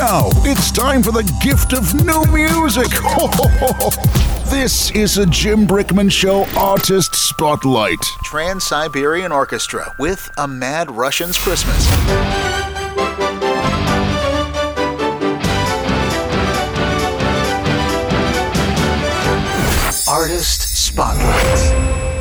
Now, it's time for the gift of new music. This is a Jim Brickman Show Artist Spotlight. Trans-Siberian Orchestra with A Mad Russian's Christmas. Artist Spotlight.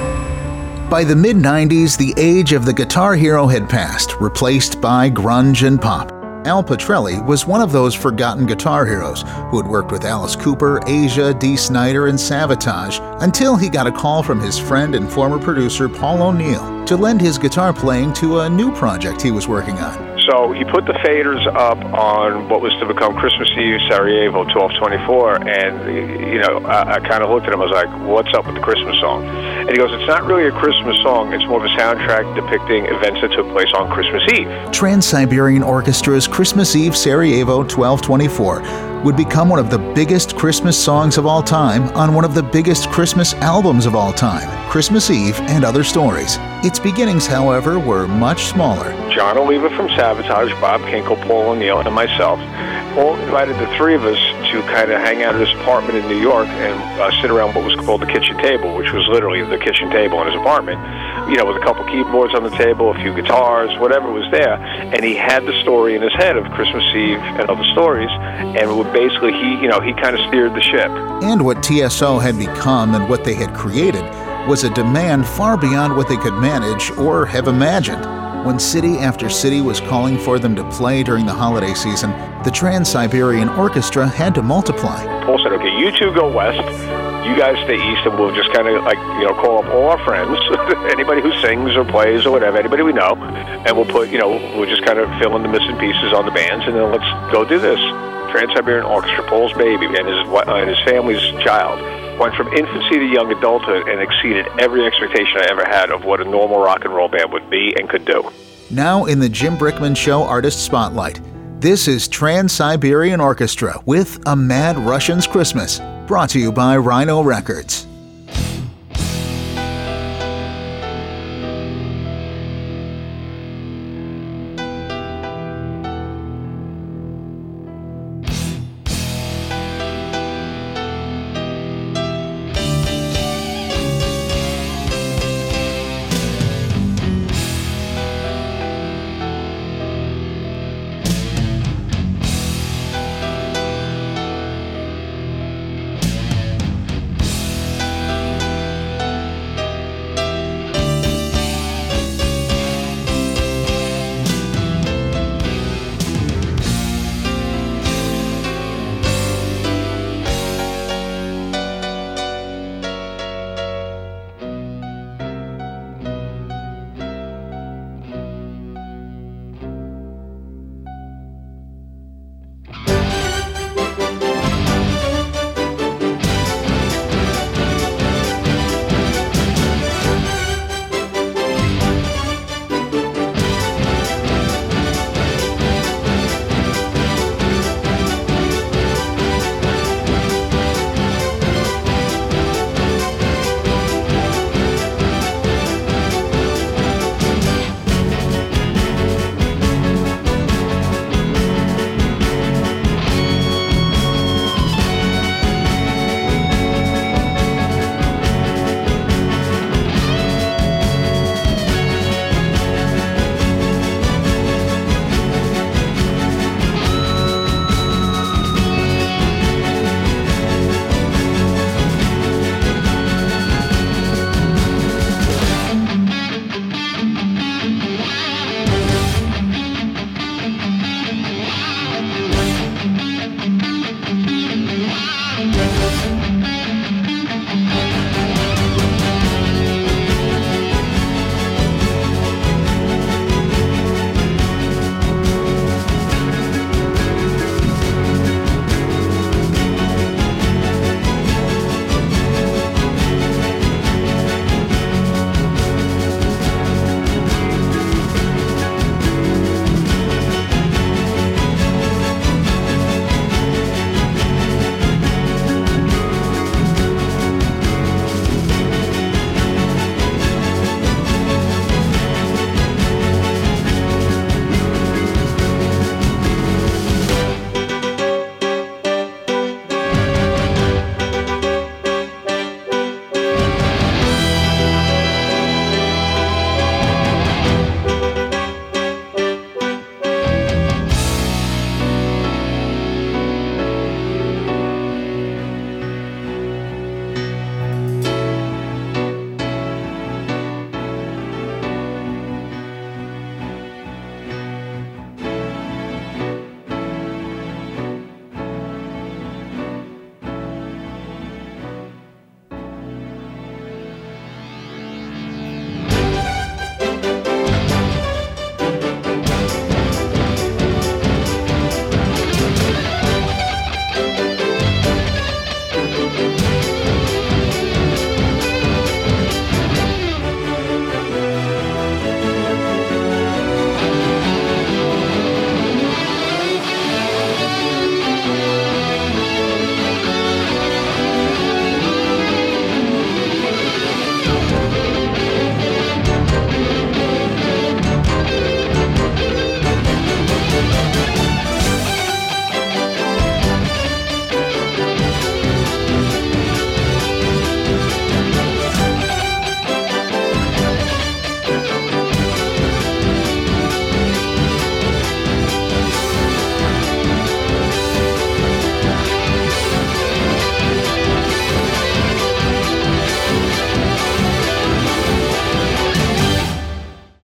By the mid-90s, the age of the guitar hero had passed, replaced by grunge and pop. Al Pitrelli was one of those forgotten guitar heroes who had worked with Alice Cooper, Asia, Dee Snider, and Savatage until he got a call from his friend and former producer Paul O'Neill to lend his guitar playing to a new project he was working on. So he put the faders up on what was to become Christmas Eve Sarajevo 1224, and I kind of looked at him. I was like, "What's up with the Christmas song?" And he goes, "It's not really a Christmas song. It's more of a soundtrack depicting events that took place on Christmas Eve." Trans-Siberian Orchestra's Christmas Eve Sarajevo 1224 would become one of the biggest Christmas songs of all time on one of the biggest Christmas albums of all time, Christmas Eve and Other Stories. Its beginnings, however, were much smaller. John Oliva from Savatage, Bob Kinkle, Paul O'Neill, and myself all invited the three of us to kind of hang out at his apartment in New York and sit around what was called the kitchen table, which was literally the kitchen table in his apartment, with a couple keyboards on the table, a few guitars, whatever was there. And he had the story in his head of Christmas Eve and Other Stories, and would basically, he kind of steered the ship. And what TSO had become and what they had created was a demand far beyond what they could manage or have imagined. When city after city was calling for them to play during the holiday season, the Trans-Siberian Orchestra had to multiply. Paul said, "Okay, you two go west, you guys stay east, and we'll just kind of call up all our friends, anybody who sings or plays or whatever, anybody we know, and we'll put, we'll just kind of fill in the missing pieces on the bands, and then let's go do this." Trans-Siberian Orchestra, Paul's baby, and his family's child, went from infancy to young adulthood and exceeded every expectation I ever had of what a normal rock and roll band would be and could do. Now in the Jim Brickman Show Artist Spotlight, this is Trans-Siberian Orchestra with A Mad Russian's Christmas, brought to you by Rhino Records.